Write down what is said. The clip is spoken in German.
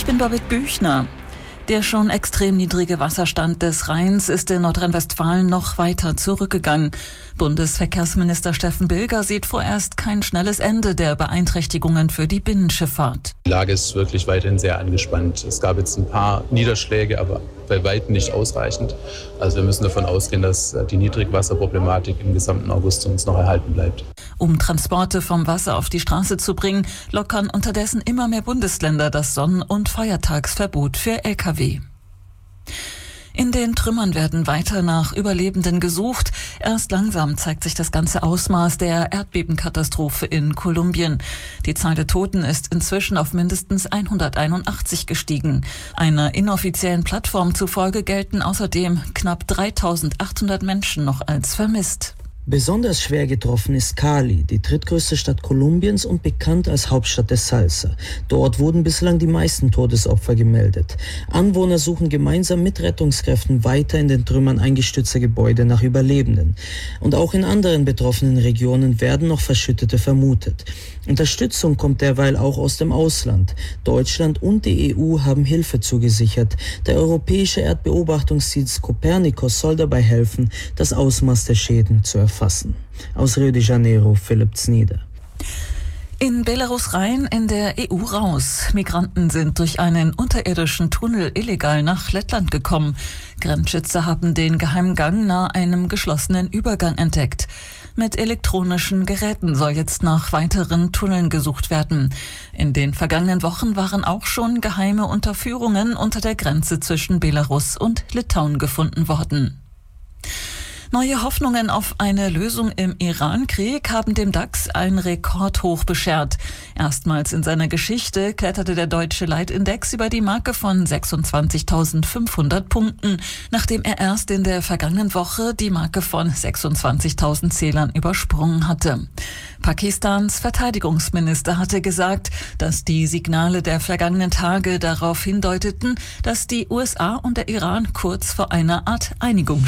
Ich bin Birgit Büchner. Der schon extrem niedrige Wasserstand des Rheins ist in Nordrhein-Westfalen noch weiter zurückgegangen. Bundesverkehrsminister Steffen Bilger sieht vorerst kein schnelles Ende der Beeinträchtigungen für die Binnenschifffahrt. Die Lage ist wirklich weiterhin sehr angespannt. Es gab jetzt ein paar Niederschläge, aber bei weitem nicht ausreichend. Also wir müssen davon ausgehen, dass die Niedrigwasserproblematik im gesamten August uns noch erhalten bleibt. Um Transporte vom Wasser auf die Straße zu bringen, lockern unterdessen immer mehr Bundesländer das Sonnen- und Feiertagsverbot für Lkw. In den Trümmern werden weiter nach Überlebenden gesucht. Erst langsam zeigt sich das ganze Ausmaß der Erdbebenkatastrophe in Kolumbien. Die Zahl der Toten ist inzwischen auf mindestens 181 gestiegen. Einer inoffiziellen Plattform zufolge gelten außerdem knapp 3.800 Menschen noch als vermisst. Besonders schwer getroffen ist Cali, die drittgrößte Stadt Kolumbiens und bekannt als Hauptstadt der Salsa. Dort wurden bislang die meisten Todesopfer gemeldet. Anwohner suchen gemeinsam mit Rettungskräften weiter in den Trümmern eingestürzter Gebäude nach Überlebenden. Und auch in anderen betroffenen Regionen werden noch Verschüttete vermutet. Unterstützung kommt derweil auch aus dem Ausland. Deutschland und die EU haben Hilfe zugesichert. Der europäische Erdbeobachtungsdienst Copernicus soll dabei helfen, das Ausmaß der Schäden zu erfassen. Aus Rio de Janeiro, Philipp Znieder. In Belarus rein, in der EU raus. Migranten sind durch einen unterirdischen Tunnel illegal nach Lettland gekommen. Grenzschützer haben den Geheimgang nahe einem geschlossenen Übergang entdeckt. Mit elektronischen Geräten soll jetzt nach weiteren Tunneln gesucht werden. In den vergangenen Wochen waren auch schon geheime Unterführungen unter der Grenze zwischen Belarus und Litauen gefunden worden. Neue Hoffnungen auf eine Lösung im Iran-Krieg haben dem DAX ein Rekordhoch beschert. Erstmals in seiner Geschichte kletterte der deutsche Leitindex über die Marke von 26.500 Punkten, nachdem er erst in der vergangenen Woche die Marke von 26.000 Zählern übersprungen hatte. Pakistans Verteidigungsminister hatte gesagt, dass die Signale der vergangenen Tage darauf hindeuteten, dass die USA und der Iran kurz vor einer Art Einigung